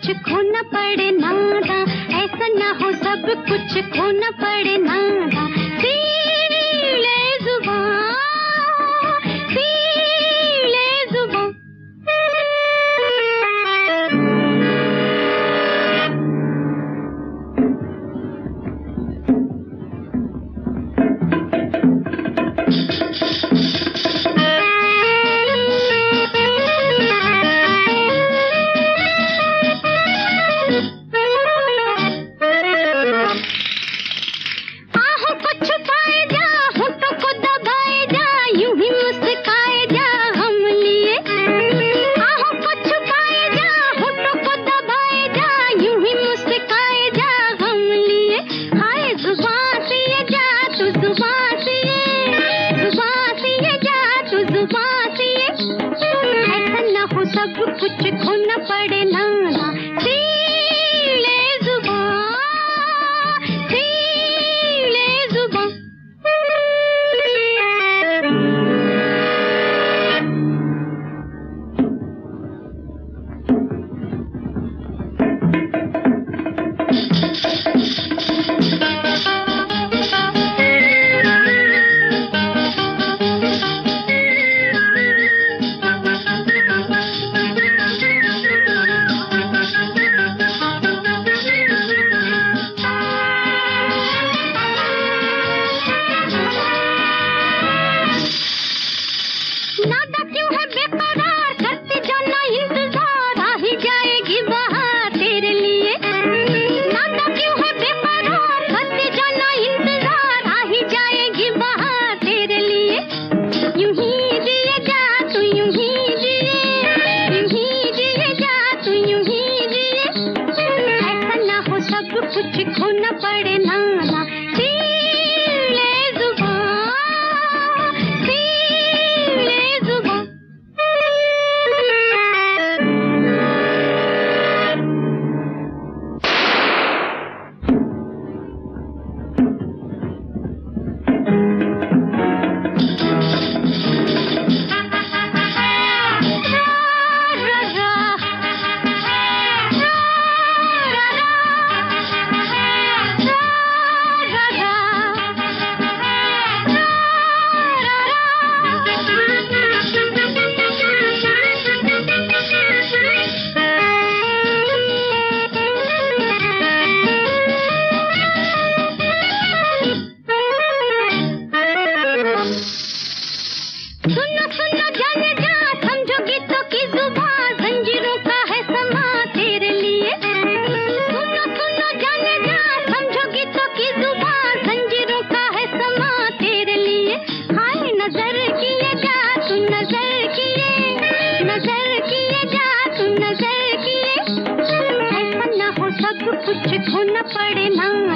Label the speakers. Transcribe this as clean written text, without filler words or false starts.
Speaker 1: कुछ खोना पड़े नादा, ऐसा ना हो सब कुछ खोना पड़े नादा। सीले जुबां, सीले जुबां। सब कुछ खोना पड़े नादा, सीले जुबां, सीले जुबां। नादा क्यों है बेकरार, करते जाना इंतजार, आ ही जाएगी बहार तेरे लिए। नादा क्यों है बेकरार, करते जाना इंतजार, आ ही जाएगी बहार तेरे लिए। यूं ही जिए जा तू, यूं ही जिए, यूं ही जिए जा तू, यूं ही जिए। ऐसा ना हो सब कुछ खोना पड़े नादा, सीले जुबां, सीले जुबां। सुनो सुनो जाने जा, समझो गीतों की जुबां, जंजीरों का है समा तेरे लिए। सुनो सुनो जाने जा, समझो गीतों की जुबां, जंजीरों का है समा तेरे लिए। हाय नजर किए जा तू, नजर किए, नजर किए जा तू, नजर किए। ऐसा ना हो सब कुछ खोना पड़े ना।